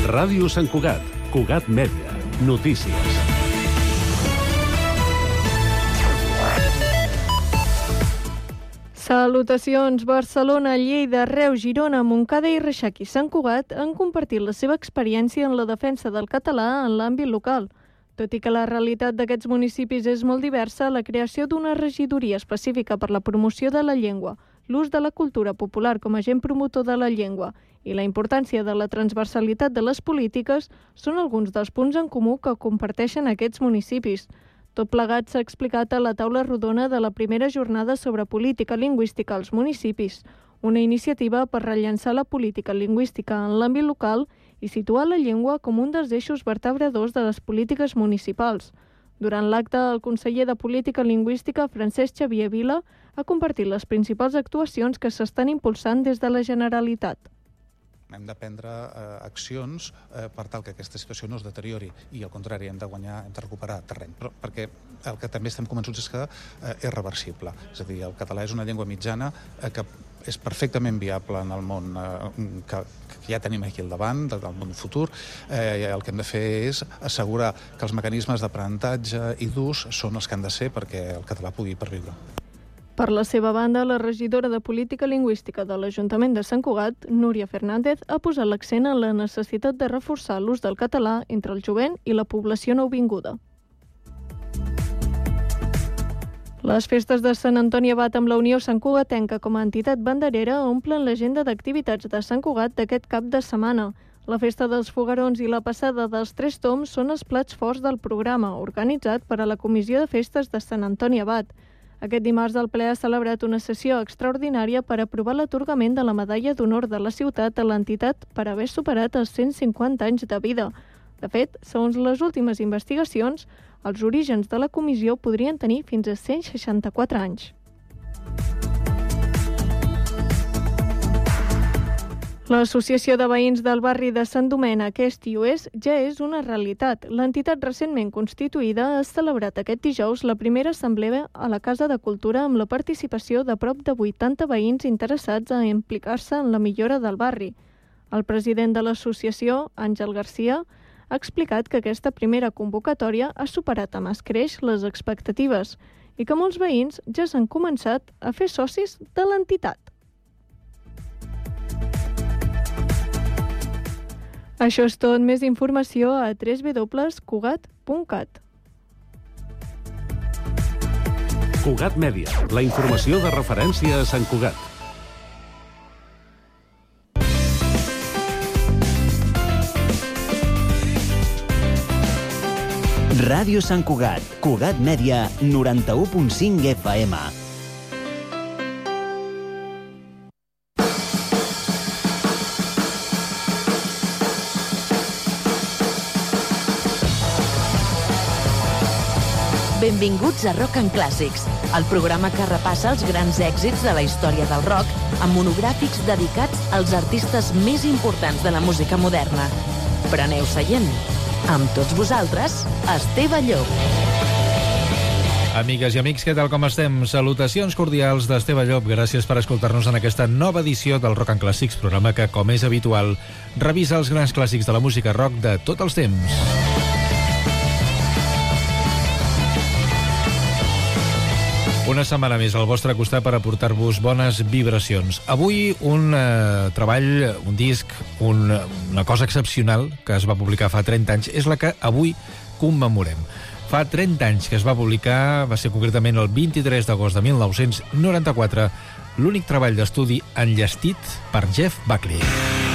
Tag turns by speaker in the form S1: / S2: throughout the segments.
S1: Ràdio Sant Cugat, Cugat Mèdia, notícies.
S2: Salutacions! Barcelona, Lleida, Reus, Girona, Montcada i Reixac i Sant Cugat han compartit la seva experiència en la defensa del català en l'àmbit local. Tot i que la realitat d'aquests municipis és molt diversa, la creació d'una regidoria específica per la promoció de la llengua, l'ús de la cultura popular com a agent promotor de la llengua i la importància de la transversalitat de les polítiques són alguns dels punts en comú que comparteixen aquests municipis. Tot plegat s'ha explicat a la taula rodona de la primera jornada sobre política lingüística als municipis, una iniciativa per rellançar la política lingüística en l'àmbit local i situar la llengua com un dels eixos vertebradors de les polítiques municipals. Durant l'acte, el conseller de Política Lingüística, Francesc Xavier Vila, ha compartit les principals actuacions que s'estan impulsant des de la Generalitat.
S3: Hem de prendre accions per tal que aquesta situació no es deteriori i, al contrari, hem de guanyar, hem de recuperar terreny. Però perquè el que també estem convençuts és que és reversible. És a dir, el català és una llengua mitjana que és perfectament viable en el món que ja tenim aquí al davant, del món futur. El que hem de fer és assegurar que els mecanismes d'aprenentatge i d'ús són els que han de ser perquè el català pugui perviure.
S2: Per la seva banda, la regidora de Política Lingüística de l'Ajuntament de Sant Cugat, Núria Fernández, ha posat l'accent en la necessitat de reforçar l'ús del català entre el jovent i la població nouvinguda. Les festes de Sant Antoni Abat amb la Unió Sant Cugatenca com a entitat banderera omplen l'agenda d'activitats de Sant Cugat d'aquest cap de setmana. La festa dels foguerons i la passada dels Tres Tombs són els plats forts del programa, organitzat per a la Comissió de Festes de Sant Antoni Abat. Aquest dimarts el ple ha celebrat una sessió extraordinària per aprovar l'atorgament de la Medalla d'Honor de la ciutat a l'entitat per haver superat els 150 anys de vida. De fet, segons les últimes investigacions, els orígens de la comissió podrien tenir fins a 164 anys. L'Associació de Veïns del barri de Sant Domènec Est i Oest ja és una realitat. L'entitat recentment constituïda ha celebrat aquest dijous la primera assemblea a la Casa de Cultura amb la participació de prop de 80 veïns interessats a implicar-se en la millora del barri. El president de l'associació, Àngel Garcia, ha explicat que aquesta primera convocatòria ha superat amb escreix les expectatives i que molts veïns ja s'han començat a fer socis de l'entitat. Això és tot. Més informació a www.cugat.cat.
S1: Cugat Mèdia, la informació de referència a Sant Cugat.
S4: Ràdio Sant Cugat, Cugat Mèdia, 91.5 FM.
S5: Benvinguts a Rock and Clàssics, el programa que repassa els grans èxits de la història del rock amb monogràfics dedicats als artistes més importants de la música moderna. Preneu seient. Amb tots vosaltres, Esteve Llop.
S6: Amigues i amics, què tal com estem? Salutacions cordials d'Esteve Llop. Gràcies per escoltar-nos en aquesta nova edició del Rock and Clàssics, programa que, com és habitual, revisa els grans clàssics de la música rock de tots els temps. Una setmana més al vostre costat per aportar-vos bones vibracions. Avui un treball, un disc, una cosa excepcional que es va publicar fa 30 anys, és la que avui commemorem. Fa 30 anys que es va publicar, va ser concretament el 23 d'agost de 1994, l'únic treball d'estudi enllestit per Jeff Buckley.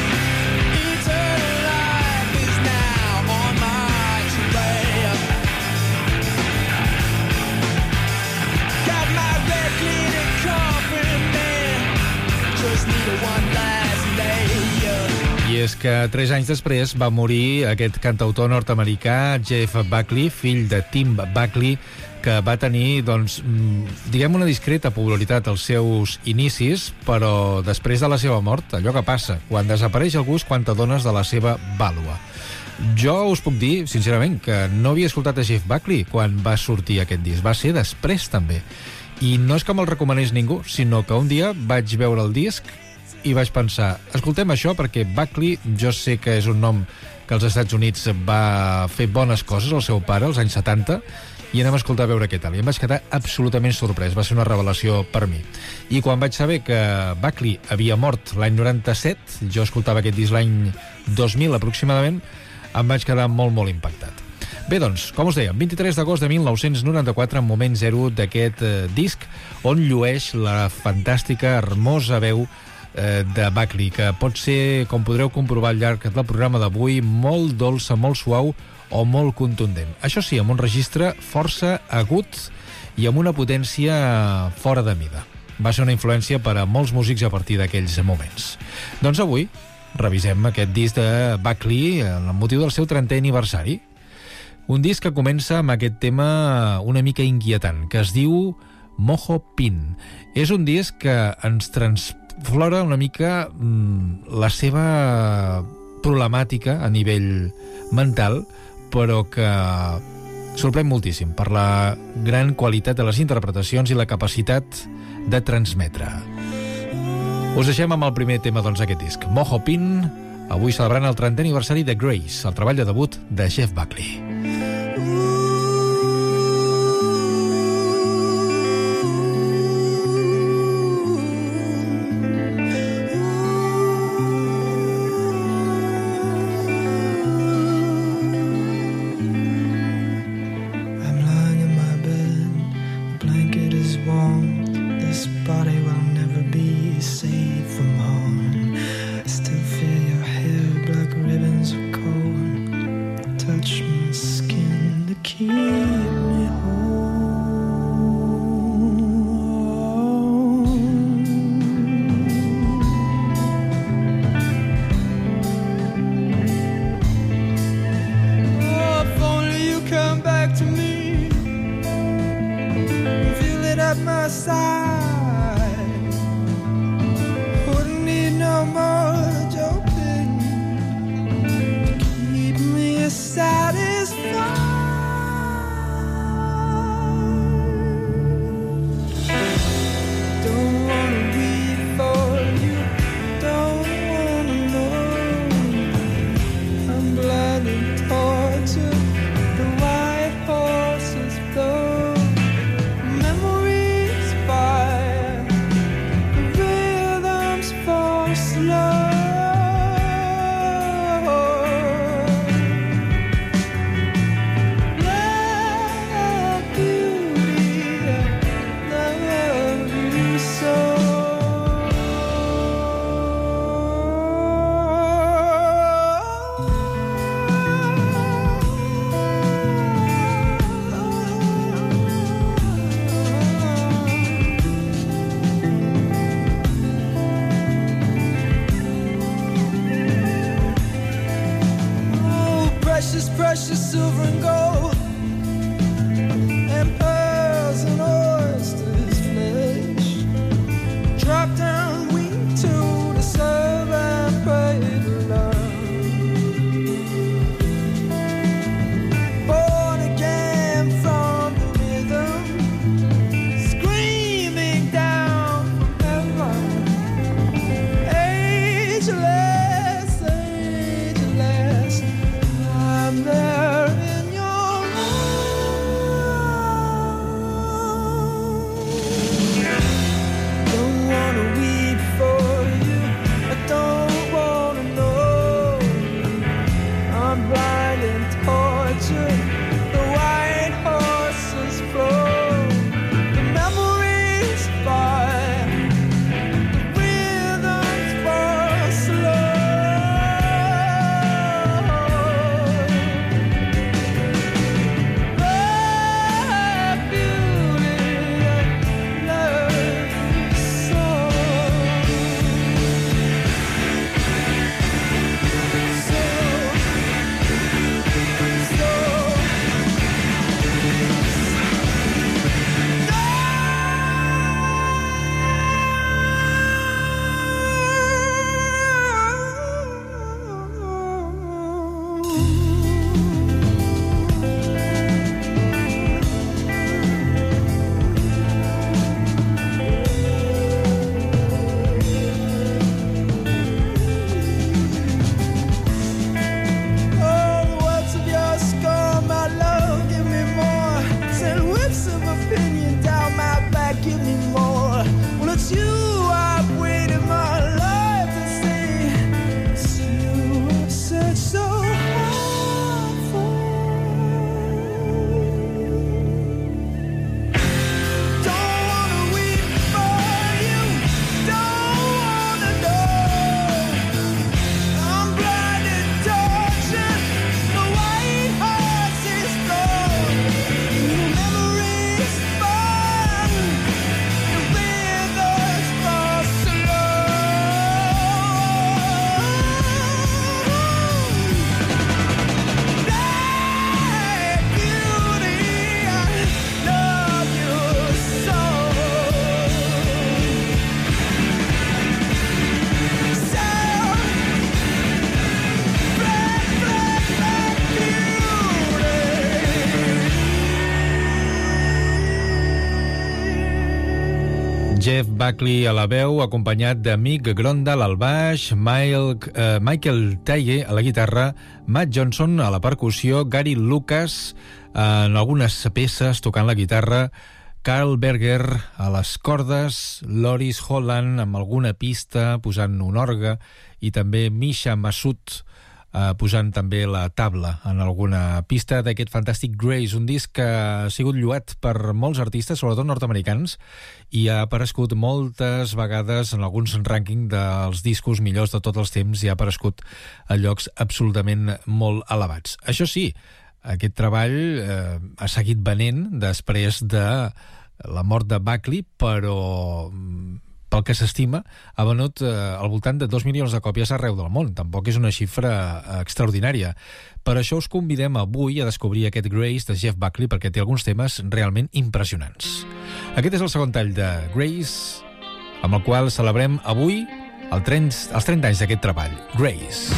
S6: I és que 3 anys després va morir aquest cantautor nord-americà Jeff Buckley, fill de Tim Buckley, que va tenir, doncs, diguem, una discreta popularitat als seus inicis, però després de la seva mort, allò que passa, quan desapareix algú és quan t'adones de la seva vàlua. Jo us puc dir, sincerament, que no havia escoltat a Jeff Buckley quan va sortir aquest disc, va ser després també. I no és que me'l recomanés ningú, sinó que un dia vaig veure el disc i vaig pensar, escoltem això perquè Buckley jo sé que és un nom que als Estats Units va fer bones coses, el seu pare, als anys 70, i anem a escoltar a veure què tal. I em vaig quedar absolutament sorprès, va ser una revelació per mi. I quan vaig saber que Buckley havia mort l'any 97, jo escoltava aquest disc l'any 2000 aproximadament, em vaig quedar molt, molt impactat. Bé, doncs, com us deia, 23 d'agost de 1994, en moment zero d'aquest disc, on llueix la fantàstica, hermosa veu de Buckley, que pot ser, com podreu comprovar al llarg del programa d'avui, molt dolça, molt suau o molt contundent. Això sí, amb un registre força agut i amb una potència fora de mida. Va ser una influència per a molts músics a partir d'aquells moments. Doncs avui revisem aquest disc de Buckley amb motiu del seu 30è aniversari. Un disc que comença amb aquest tema una mica inquietant, que es diu Mojo Pin. És un disc que ens transflora una mica la seva problemàtica a nivell mental, però que sorprèn moltíssim per la gran qualitat de les interpretacions i la capacitat de transmetre. Us deixem amb el primer tema d'aquest disc, Mojo Pin, avui celebrant el 30è aniversari de Grace, el treball de debut de Jeff Buckley.
S7: Precious silver and gold and pearls and oysters flesh. Drop down we two to serve and pray to love. Born again from the rhythm, screaming down from heaven. Ageless, ageless, I'm there in your arms. Don't wanna weep for you, I don't wanna know. I'm blind and tortured, the white horses flow. The memories fire, the rhythms fall slow. So
S6: Jeff Buckley a la veu, acompanyat de Mick Grondal al baix, Michael Taye a la guitarra, Matt Johnson a la percussió, Gary Lucas en algunes peces tocant la guitarra, Carl Berger a les cordes, Loris Holland amb alguna pista posant un orgue i també Misha Massoud posant també la tabla en alguna pista d'aquest fantàstic Grace, un disc que ha sigut lloat per molts artistes, sobretot nord-americans, i ha aparegut moltes vegades en alguns rànquings dels discos millors de tots els temps i ha aparegut a llocs absolutament molt elevats. Això sí, aquest treball ha seguit venent després de la mort de Buckley, però pel que s'estima, ha venut al voltant de 2 milions de còpies arreu del món. Tampoc és una xifra extraordinària. Per això us convidem avui a descobrir aquest Grace de Jeff Buckley, perquè té alguns temes realment impressionants. Aquest és el segon tall de Grace, amb el qual celebrem avui els 30 anys d'aquest treball. Grace.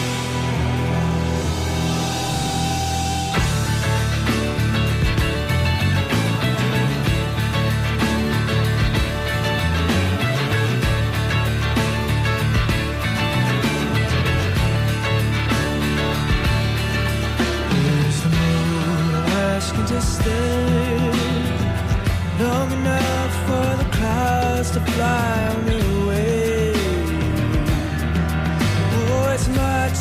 S7: To stay long enough for the clouds to fly me away. Oh, it's my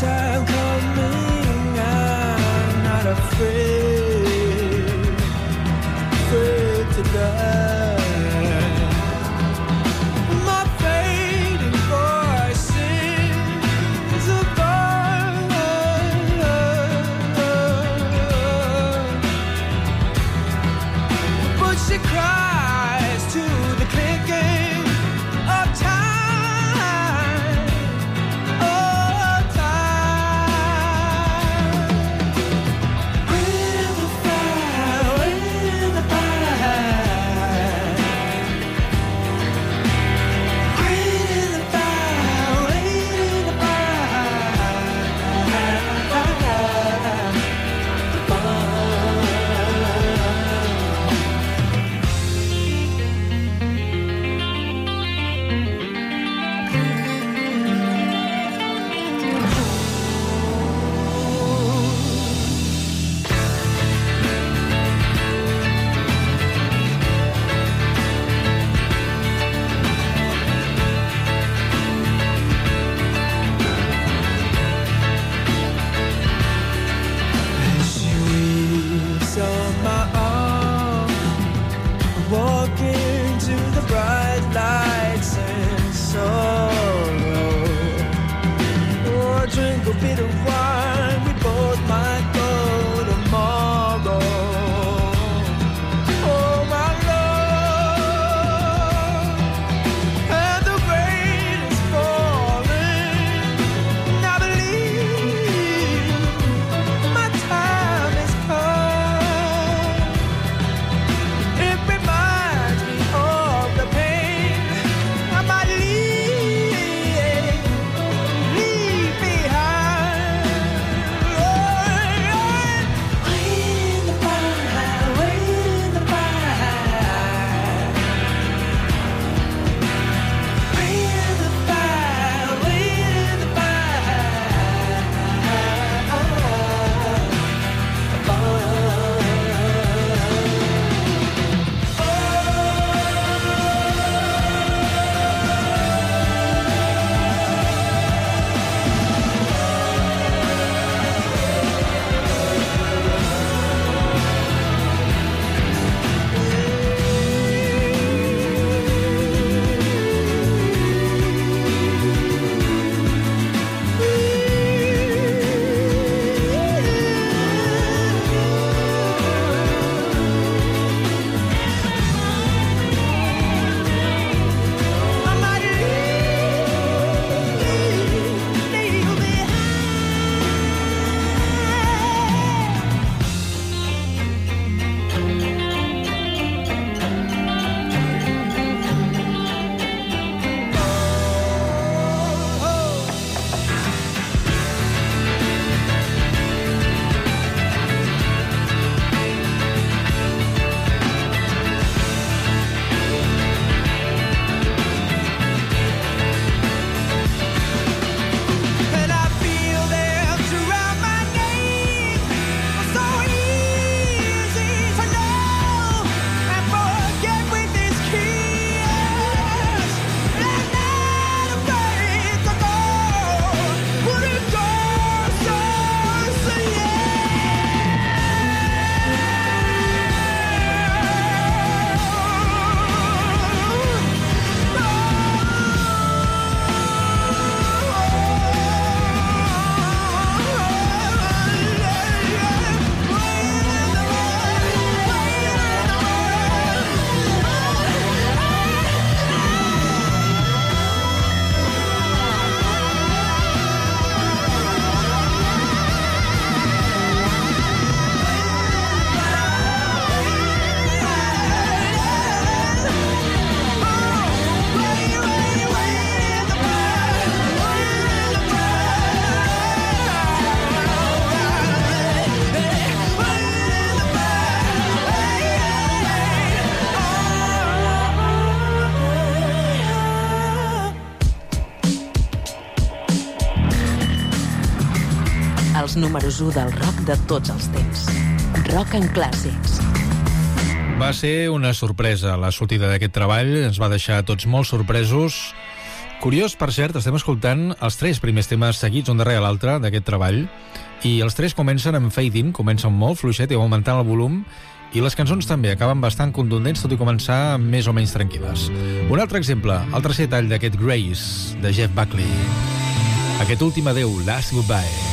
S5: els números 1 del rock de tots els temps. Rock and Classics.
S6: Va ser una sorpresa la sortida d'aquest treball, ens va deixar tots molt sorpresos. Curiós, per cert, estem escoltant els 3 primers temes seguits un darrere l'altre d'aquest treball, i els 3 comencen amb fade-in, comencen molt fluixet i augmentant el volum, i les cançons també acaben bastant contundents, tot i començar més o menys tranquil·les. Un altre exemple, el tercer tall d'aquest Grace, de Jeff Buckley. Aquest últim adeu, Last Goodbye.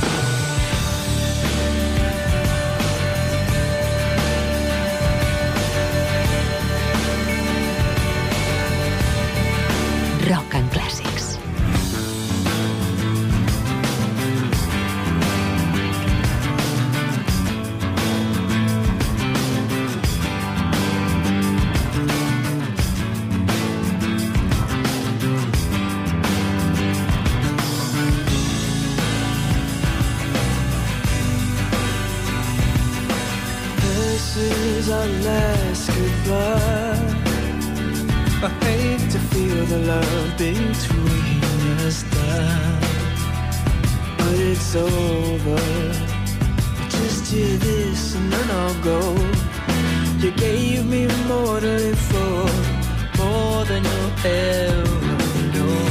S5: Rock and Classics.
S7: This is our last goodbye. I hate to feel the love between us die, but it's over. Just hear this and then I'll go. You gave me more to live for, more than you'll ever know.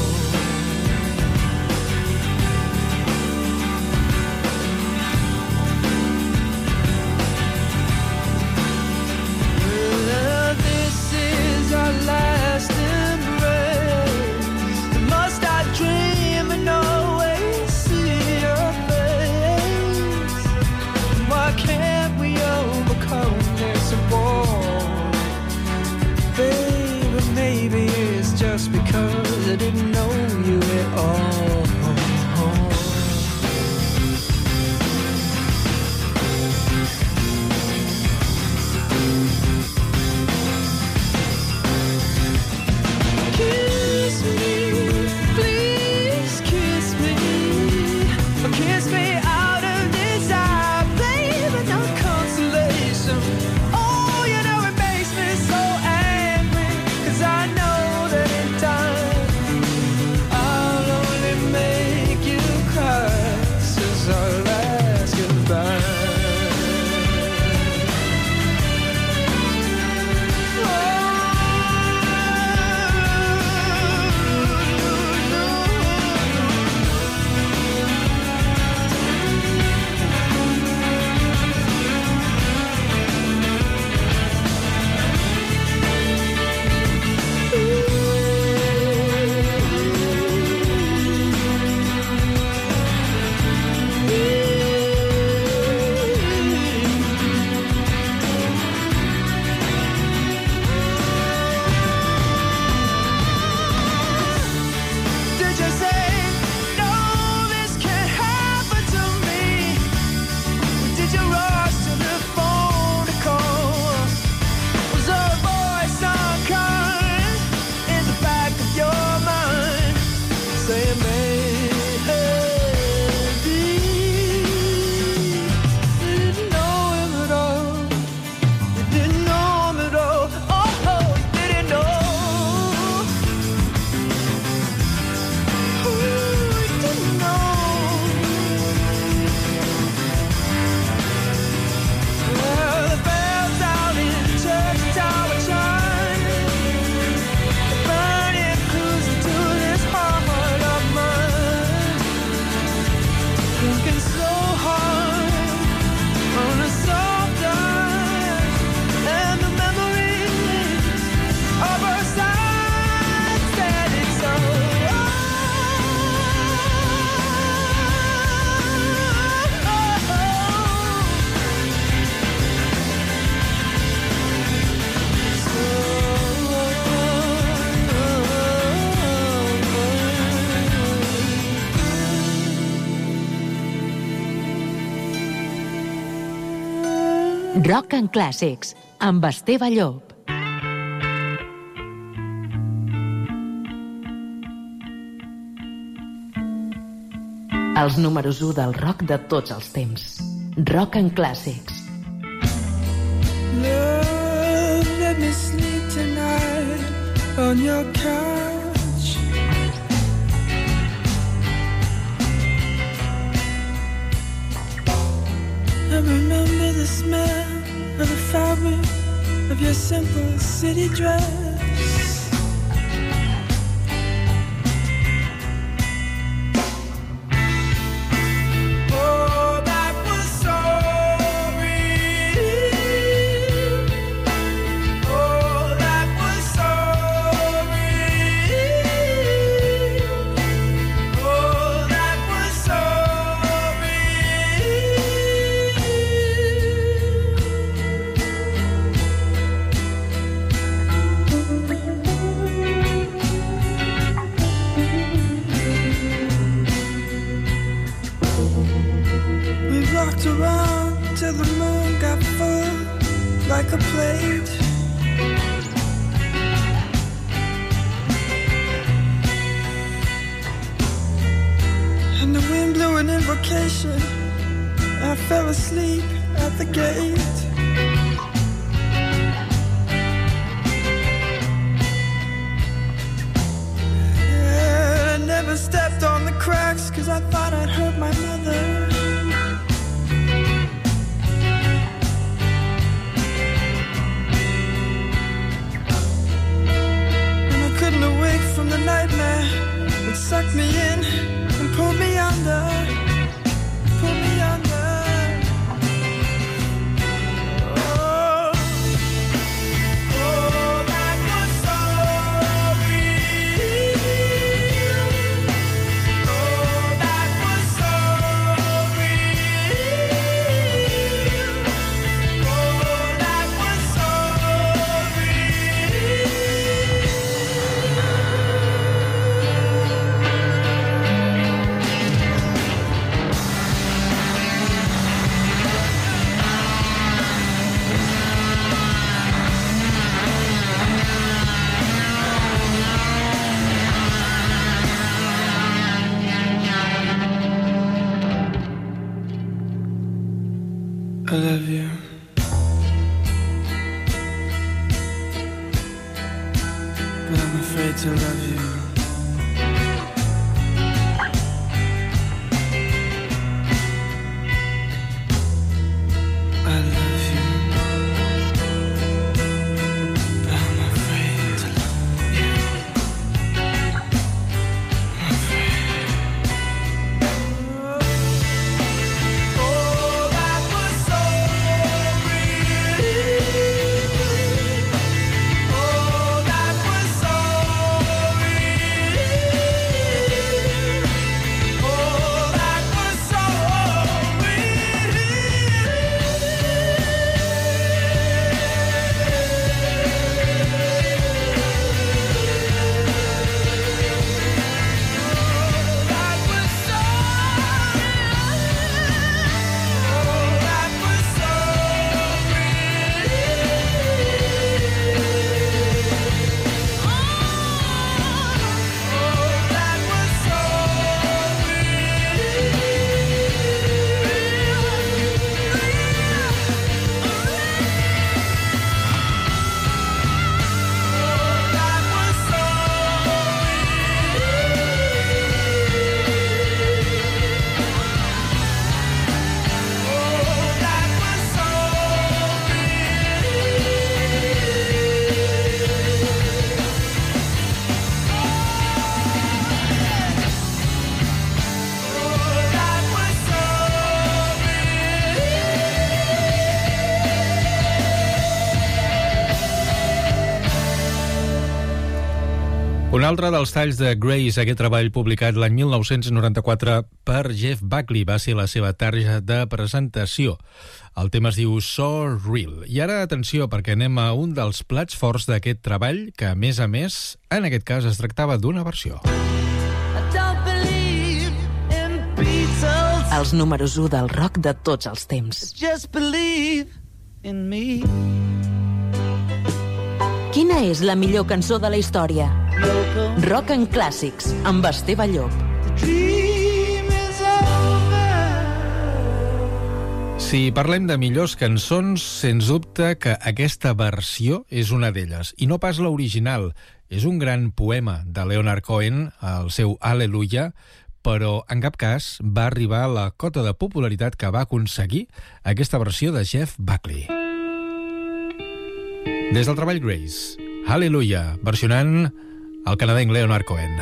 S7: Well, this is our last embrace. Must I dream and always see your face? Why can't we overcome this wall? Baby, maybe it's just because I didn't know you at all. Kiss me, please kiss me. Kiss me out of desire, baby, not consolation. Oh, you know it makes me so angry, 'cause I know that in time I'll only make you cry. This is our last goodbye. Did you say, no, this can't happen to me? Did you rush to the phone to call? Was there a voice unkind in the back of your mind saying, maybe you didn't know him at all? You didn't know him at all. Oh, you didn't know. Well, the bells out in the church tower chime, burning cruising to this heart of mine, thinking so hard on a soft dive, and the memories of our side standing so.
S5: Rock and Classics, amb Esteve Llop. Els números 1 del rock de tots els temps. Rock and Classics.
S7: Love, let me sleep tonight on your couch. the smell of the fabric of your simple city dress. Oh, that was so real. Oh, that was so real. Oh, that was so walked around till the moon got full like a plate. And the wind blew an invocation. I fell asleep at the gate. Yeah, I never stepped on the cracks 'cause I thought I'd hurt my mother. From the nightmare, it sucked me in and pulled me under, pulled me under. Oh, oh, that was so real. Oh, that was so real. Oh, that was so real. I love you. But I'm afraid to love you. I love you. But I'm afraid to love you. I'm afraid.
S6: Un altre dels talls de Grace, aquest treball publicat l'any 1994 per Jeff Buckley, va ser la seva tarja de presentació. El tema es diu So Real. I ara, atenció, perquè anem a un dels plats forts d'aquest treball, que, a més, en aquest cas es tractava d'una versió.
S5: Els números 1 del rock de tots els temps.
S7: Just believe in me.
S5: Quina és la millor cançó de la història? Rock en clàssics, amb Esteve Llop.
S6: Si parlem de millors cançons, sens dubte que aquesta versió és una d'elles, i no pas l'original. És un gran poema de Leonard Cohen, el seu Hallelujah, però en cap cas va arribar a la cota de popularitat que va aconseguir aquesta versió de Jeff Buckley. Des del treball Grace, Hallelujah, versionant el canadenc Leonard Cohen.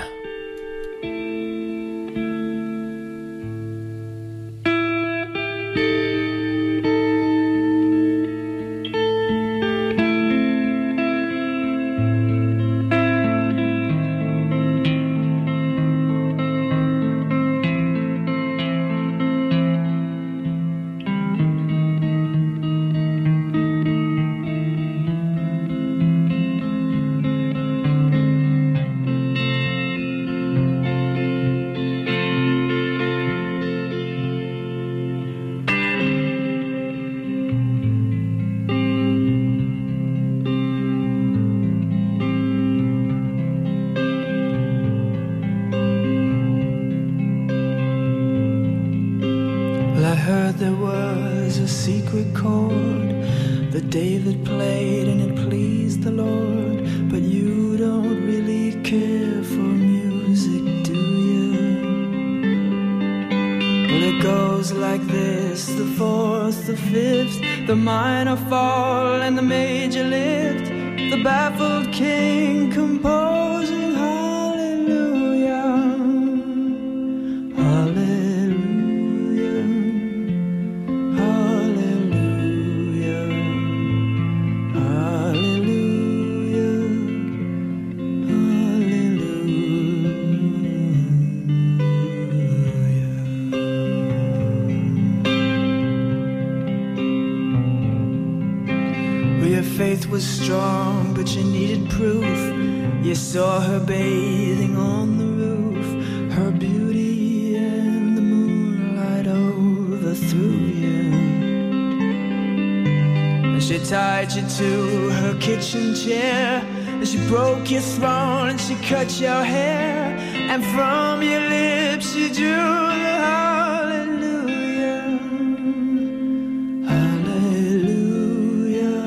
S7: The minor fall and the major lift, the baffled king composing hallelujah, hallelujah, hallelujah, hallelujah, faith was strong, but you needed proof. You saw her bathing on the roof, her beauty and the moonlight overthrew you. And she tied you to her kitchen chair, and she broke your throne and she cut your hair, and from your lips she drew the hallelujah, hallelujah,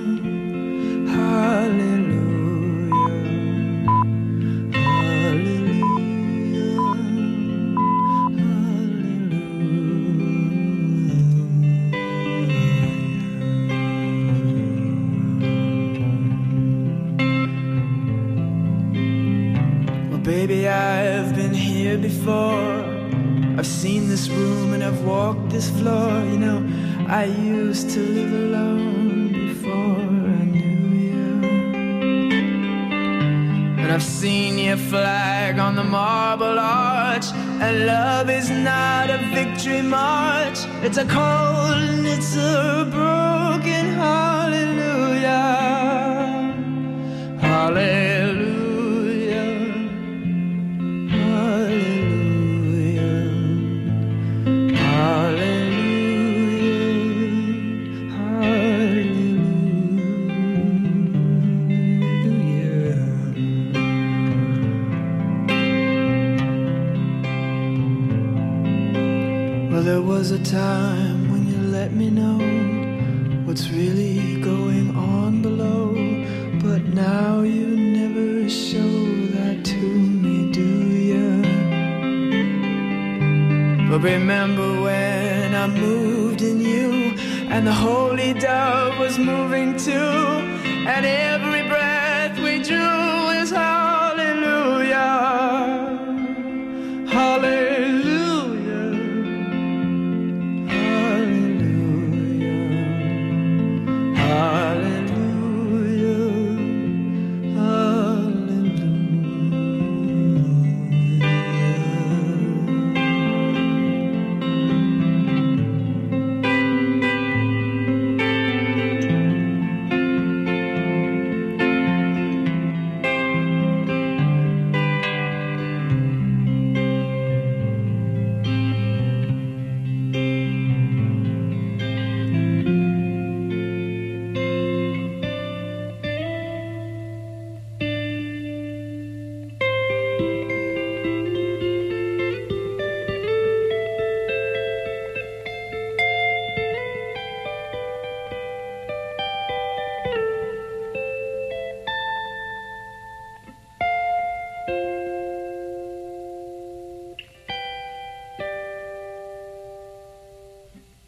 S7: hallelujah, hallelujah. Well, baby, I've been here before. I've seen this room and I've walked this floor. You know, I used to live alone before I knew you. And I've seen your flag on the marble arch. And love is not a victory march. It's a cold and it's a broken hallelujah, hallelujah. There was a time when you let me know what's really going on below, but now you never show that to me, do you? But remember when I moved in you, and the holy dove was moving too, and every breath we drew is hallelujah, hallelujah.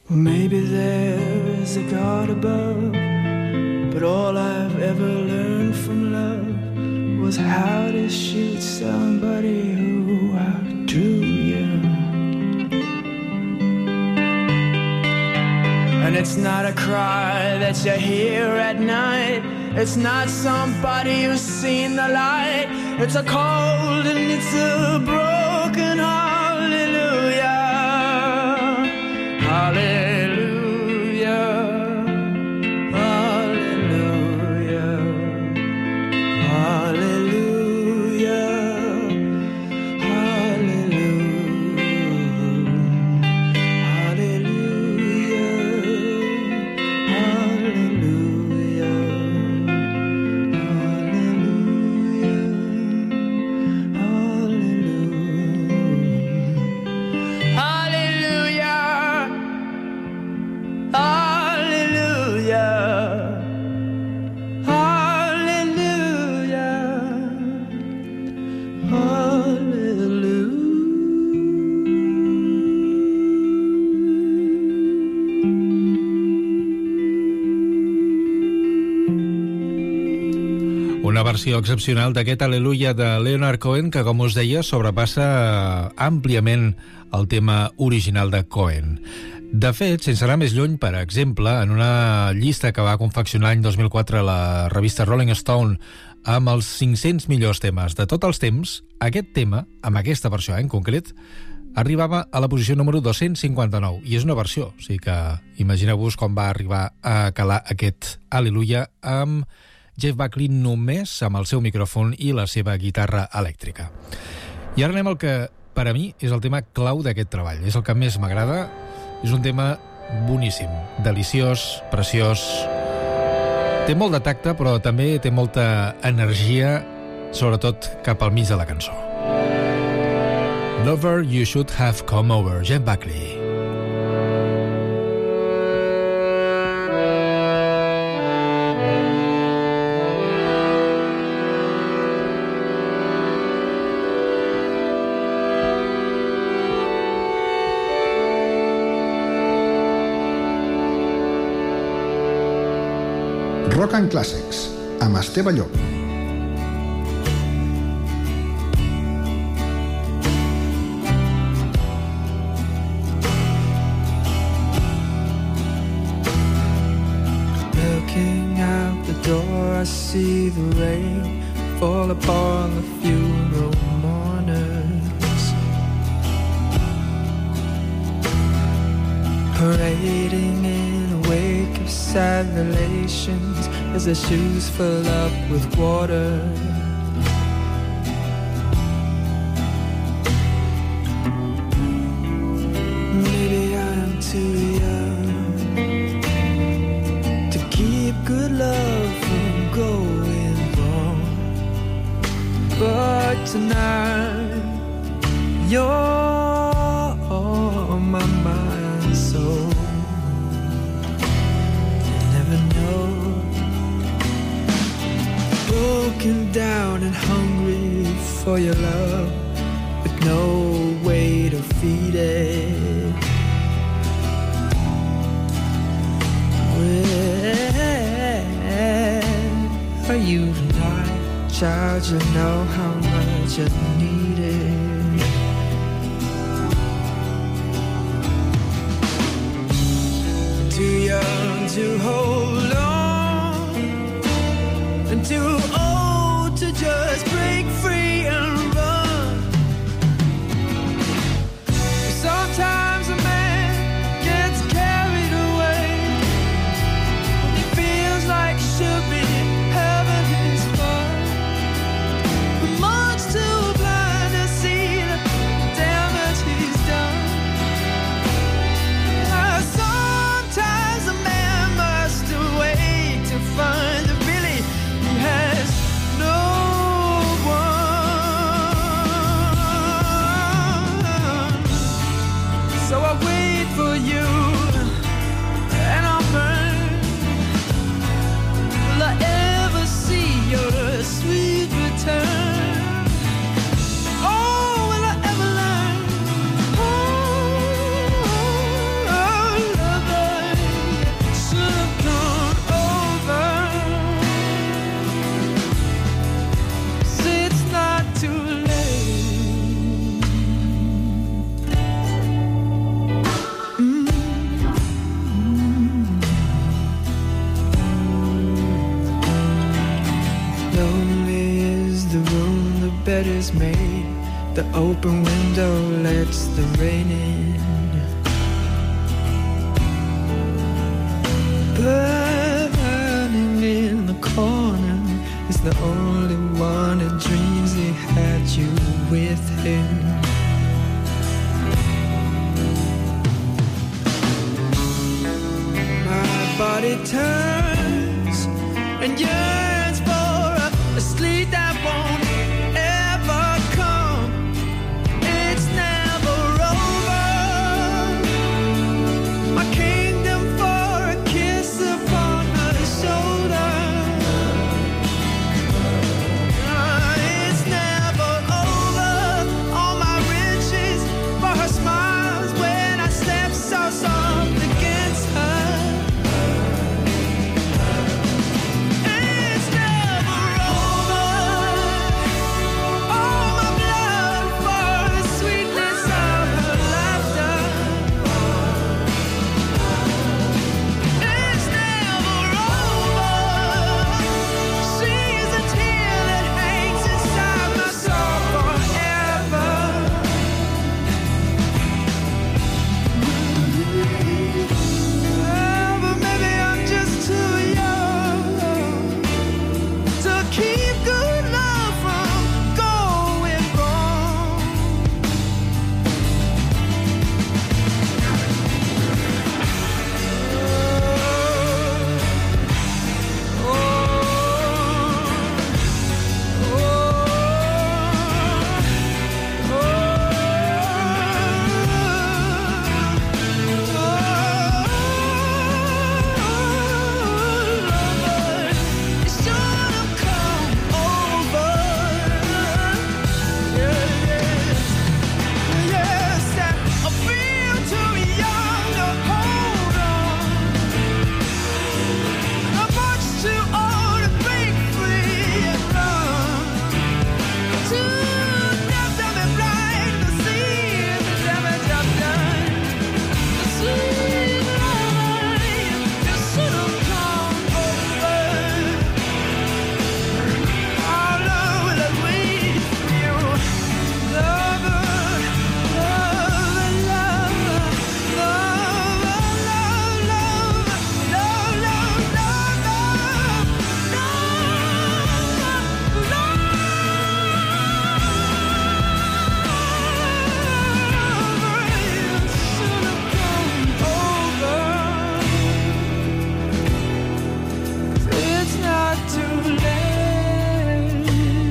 S7: Well, maybe there is a God above, but all I've ever learned from love was how to shoot somebody who outdrew you. And it's not a cry that you hear at night. It's not somebody who's seen the light. It's a cold and it's a broken hallelujah. Hallelujah. Hallelujah. Hallelujah.
S6: Una versió excepcional d'aquest Aleluia de Leonard Cohen que, com us deia, sobrepassa àmpliament el tema original de Cohen. De fet, sense anar més lluny, per exemple, en una llista que va confeccionar l'any 2004 la revista Rolling Stone amb els 500 millors temes de tots els temps, aquest tema, amb aquesta versió en concret, arribava a la posició número 259, i és una versió, o sigui que imagineu-vos com va arribar a calar aquest Aleluia amb Jeff Buckley només amb el seu micròfon i la seva guitarra elèctrica. I ara anem al que, per a mi, és el tema clau d'aquest treball. És el que més m'agrada. És un tema boníssim, deliciós, preciós. Té molt de tacte, però també té molta energia, sobretot cap al mig de la cançó. Lover, You Should Have Come Over, Jeff Buckley.
S8: Rock and Classics, amb Esteve Llop.
S7: Looking out the door, I see the rain fall upon the funeral mourners, parading in a wake of sad relations as their shoes fill up with water. Maybe I'm too young to keep good love from going wrong, but tonight you're on my mind and soul. Broken down and hungry for your love, with no way to feed it. Where are you tonight, child? You know how much I need it. Too young to hold on, and too old to just break free and run. Sometimes a man gets carried away, he feels like it should be having his fun, but much too blind to see the damage he's done. Sometimes a man must wait to find the has lonely is the room the bed is made. The open window lets the rain in. Burning in the corner is the only one that dreams he had you with him. My body turns and yearns for a sleep that won't ever come. It's never over. My kingdom for a kiss upon her shoulder. It's never over. All my riches for her smiles when I slept so soft against her. It's never over. All my blood for the sweetness of her laughter. It's never over. She's a tear that hangs inside my soul forever. But maybe I'm just too young to keep good love from going wrong. It should have come over. Yes, I feel too young to hold on. I'm much too old to break free and run. Too deaf and blind to see the damage I've done. Sweet love, you should have come over. How long will I wait for you? Lover, lover, lover, it's not too late.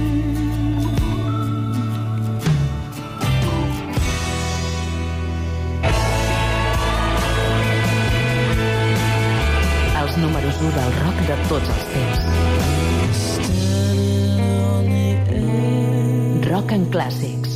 S5: Els números 1 del rock de tots els temps. Rock and Clàssics.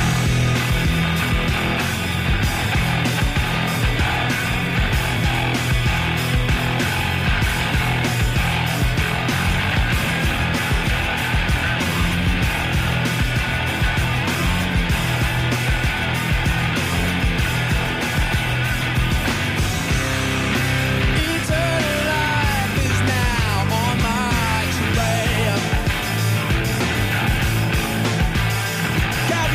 S7: Eternal life is now on my trail. Got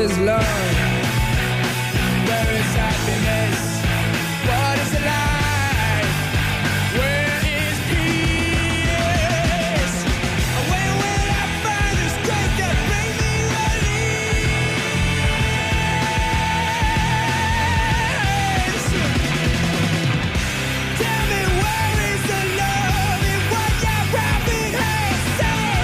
S7: is love? Where is happiness? What is life? Where is peace? Where will I find the strength that bring me release? Tell me, where is the love in what your rapping hands say?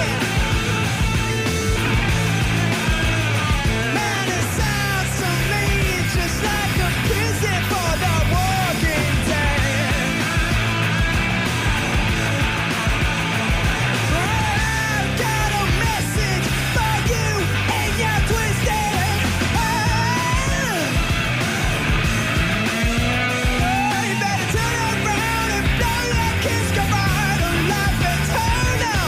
S7: Man, it sounds to me just like a prison for the walking dead. I've got a message for you and your twisted head. You better turn around and blow your kiss goodbye to life eternal.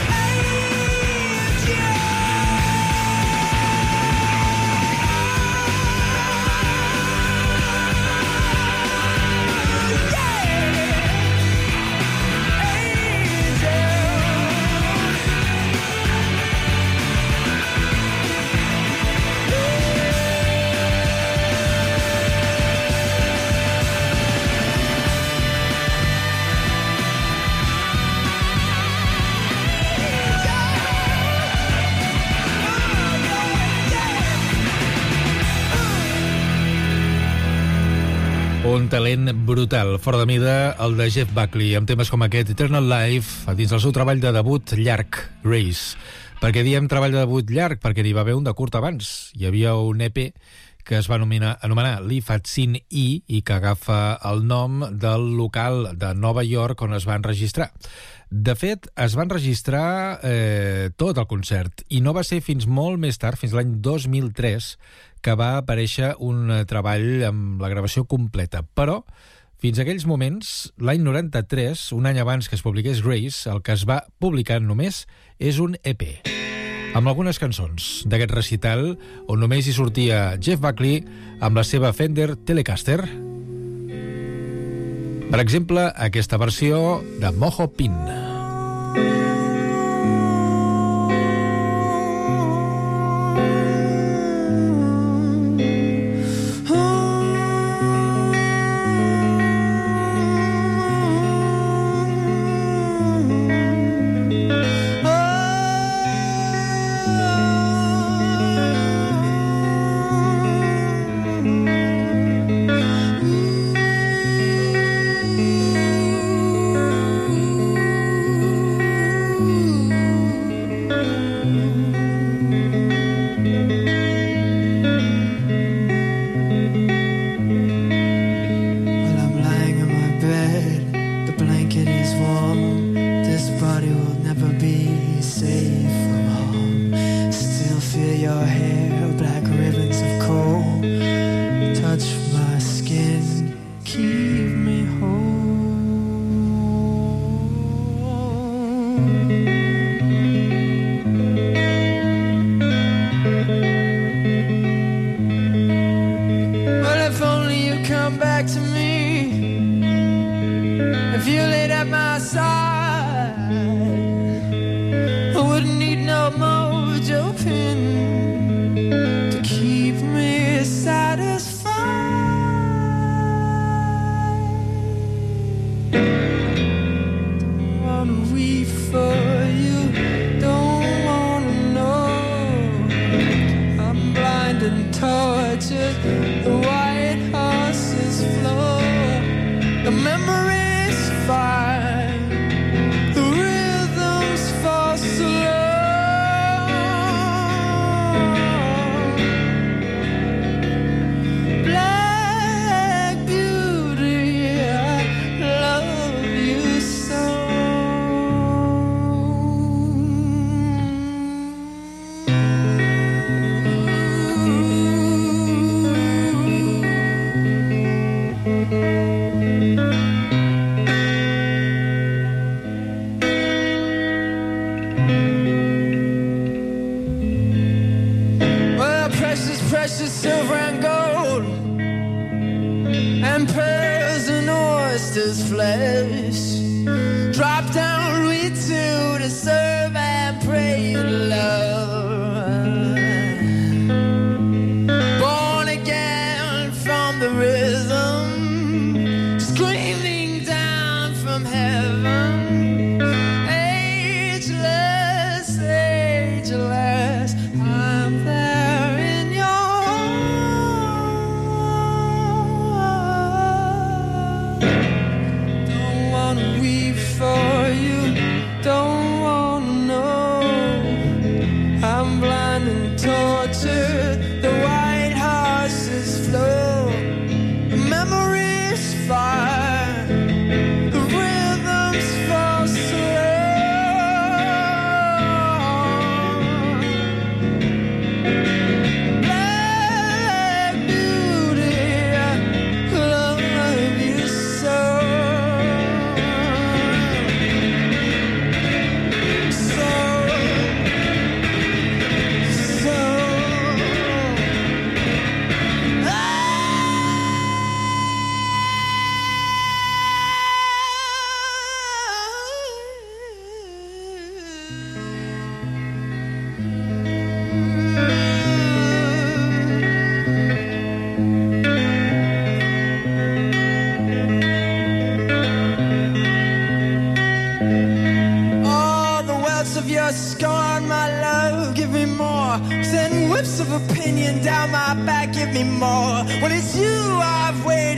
S6: Un talent brutal, fora de mida, el de Jeff Buckley, amb temes com aquest Eternal Life, dins del seu treball de debut llarg, Grace. Per què diem treball de debut llarg? Perquè n'hi va haver un de curt abans. Hi havia un EP que es va anomenar Live at Sin E i que agafa el nom del local de Nova York on es van registrar. De fet, es van registrar tot el concert i no va ser fins molt més tard, fins l'any 2003, que va aparèixer un treball amb la gravació completa. Però, fins a aquells moments, l'any 93, un any abans que es publiqués Grace, el que es va publicar només és un EP, amb algunes cançons d'aquest recital, on només hi sortia Jeff Buckley amb la seva Fender Telecaster. Per exemple, aquesta versió de Mojo Pin.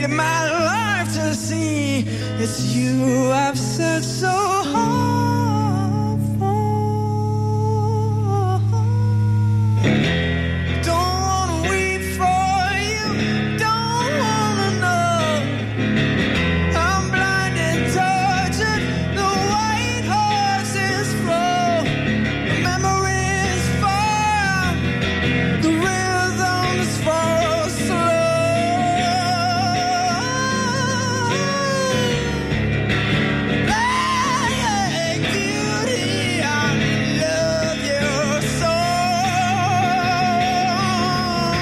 S7: give my life to see. It's you I've searched so hard for. Don't wanna weep for you, don't wanna know. I'm blind and tortured, the white horses flow. The memories far, the rhythms fall slow. Like beauty, I love your song.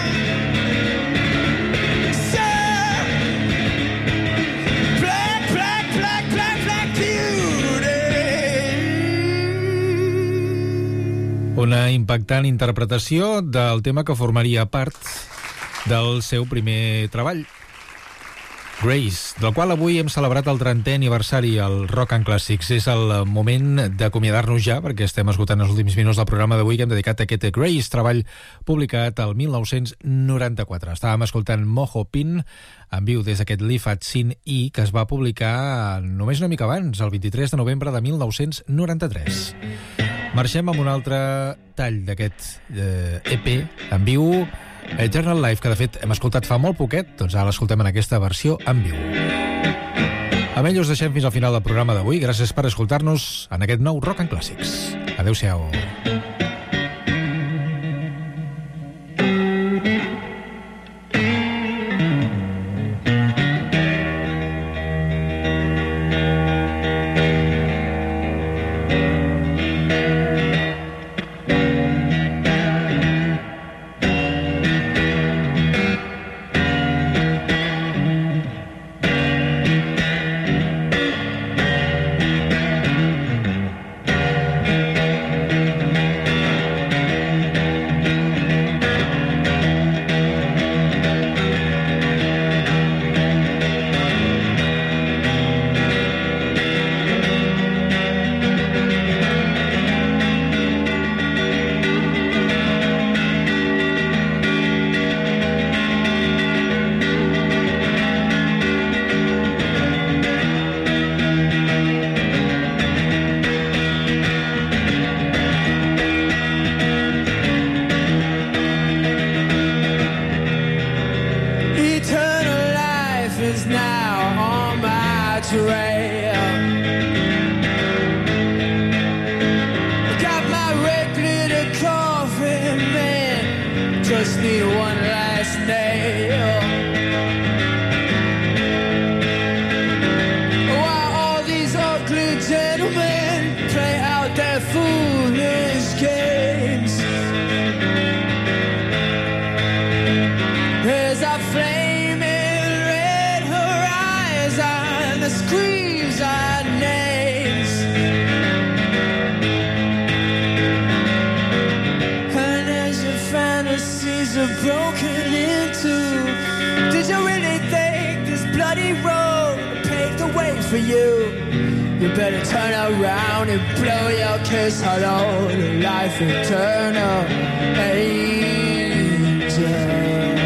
S7: Sir, black, black, black, black, black beauty.
S6: Una impactant interpretació del tema que formaria part del seu primer treball, Grace, del qual avui hem celebrat el 30è aniversari al Rock and Classics. És el moment d'acomiadar-nos ja, perquè estem esgotant els últims minuts del programa d'avui que hem dedicat a aquest Grace, treball publicat el 1994. Estàvem escoltant Mojo Pin en viu des d'aquest Live at Sin E, que es va publicar només una mica abans, el 23 de novembre de 1993. Marxem amb un altre tall d'aquest EP en viu, Eternal Life, que de fet hem escoltat fa molt poquet, doncs ara l'escoltem en aquesta versió en viu. Amb ell us deixem fins al final del programa d'avui. Gràcies per escoltar-nos en aquest nou Rock and Classics. Adéu-siau.
S7: Just need one last nail. While all these ugly gentlemen play out their foolish games, there's a flame in red horizon that screams our names. And as your fantasies are broken into, did you really think this bloody road paved the way for you? You better turn around and blow your kiss hello to life eternal, angel.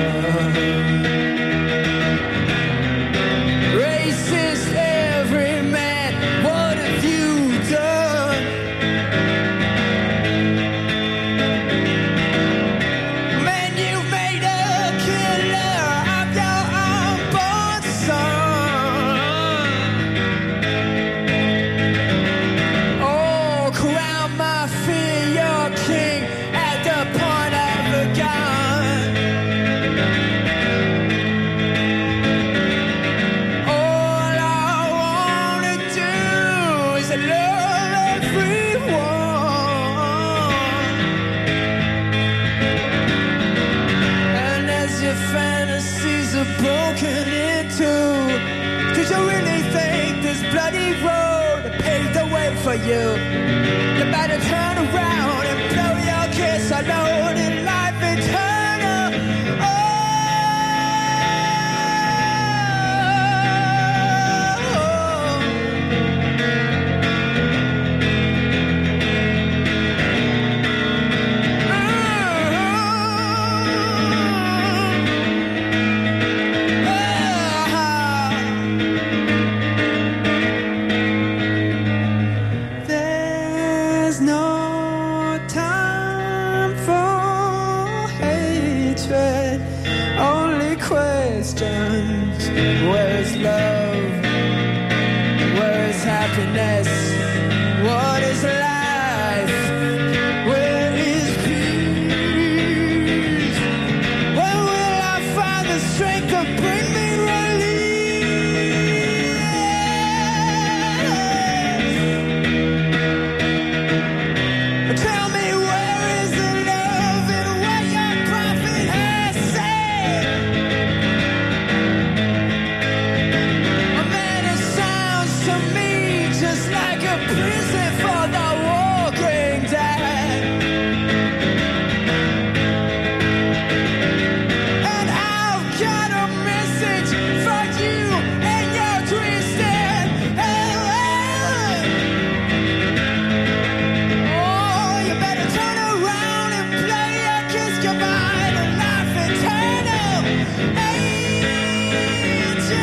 S7: Racist every man, what have you done? Man, you made a killer of your unborn son. Oh, crown my fear, your king at the point of a gun. All I wanna do is love everyone. And as your fantasies are broken into, did you really think this bloody road paved the way for you? You better turn around and blow your kiss alone in life eternal. is love? Where is happiness? What is life? Where is peace? Where will I find the strength to bring me relief? Tell me, where is the love in what your prophet has said? A man, it sounds to me just like a prison for the walking dead. And I've got a message for you and your twisted head. Oh, you better turn around and play a kiss goodbye to life eternal, angel.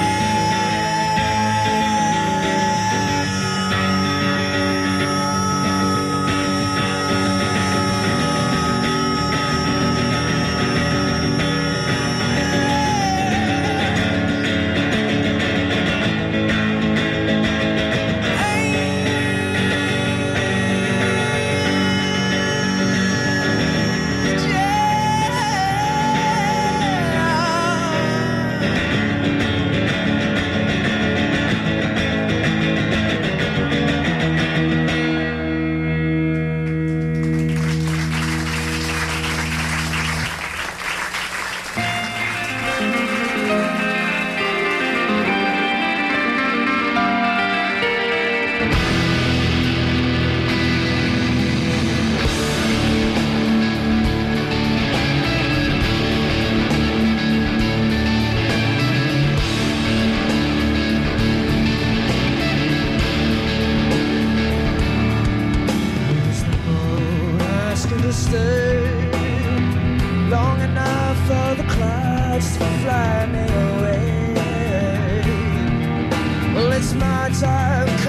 S7: Asking to stay long enough for the clouds to fly me away. Well, it's my time.